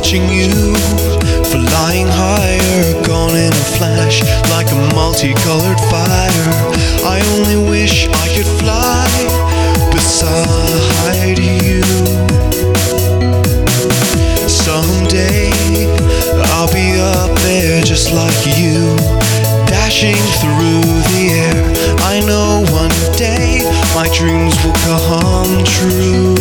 watching you flying higher, gone in a flash like a multicolored fire. I only wish I could fly beside you. Someday I'll be up there just like you, dashing through the air. I know one day my dreams will come true.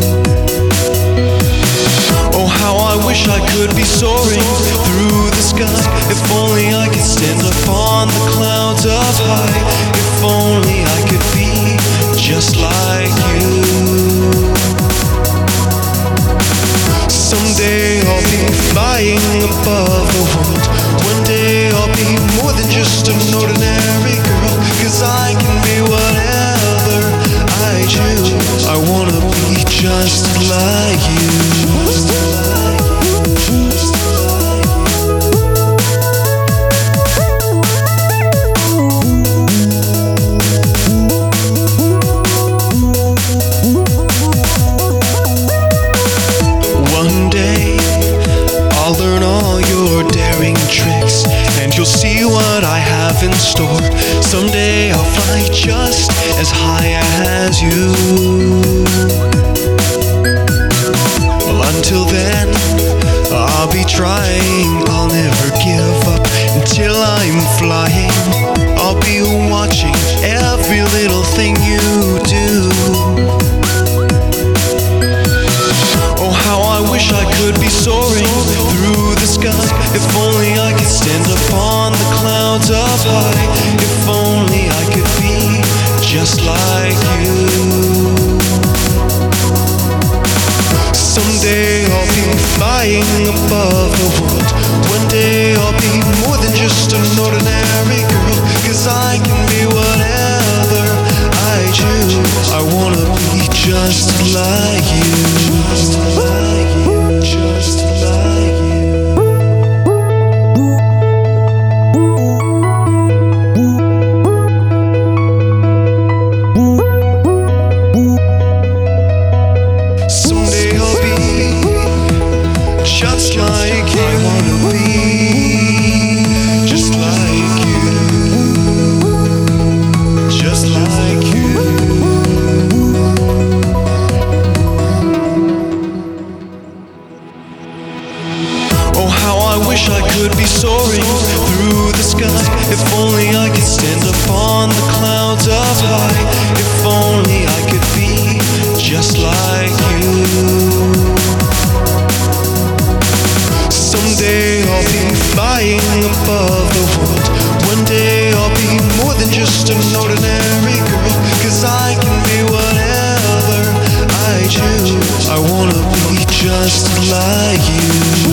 Oh, how I wish I could be soaring through the sky. If only I could stand upon the clouds up high. If only I could be just like you. Someday I'll be flying above the world. One day I'll be more than just an ordinary girl, 'cause I can be whatever I choose. I wanna be just like you. One day I'll learn all your daring tricks, and you'll see what I have in store. Someday I'll fly just as high as you. Well, until then, I'll be trying, I'll never give up until I'm flying. I'll be watching every little thing you do. Oh, how I wish I could be soaring through the sky. If only I could stand upon the clouds up high. If only I could be just like you. Someday I'll be flying above the world. One day I'll be more than just an ordinary girl, 'cause I can be whatever I choose. I wanna be just like you. Just like you, just like you. Someday I'll be just like you. I wanna be just like you. Just like you. Oh, how I wish I could be soaring through the sky. If only I could stand upon the clouds up high. If only I could be just like you. Someday I'll be flying above the world. One day I'll be more than just an ordinary girl, 'cause I can be whatever I choose. I wanna be just like you.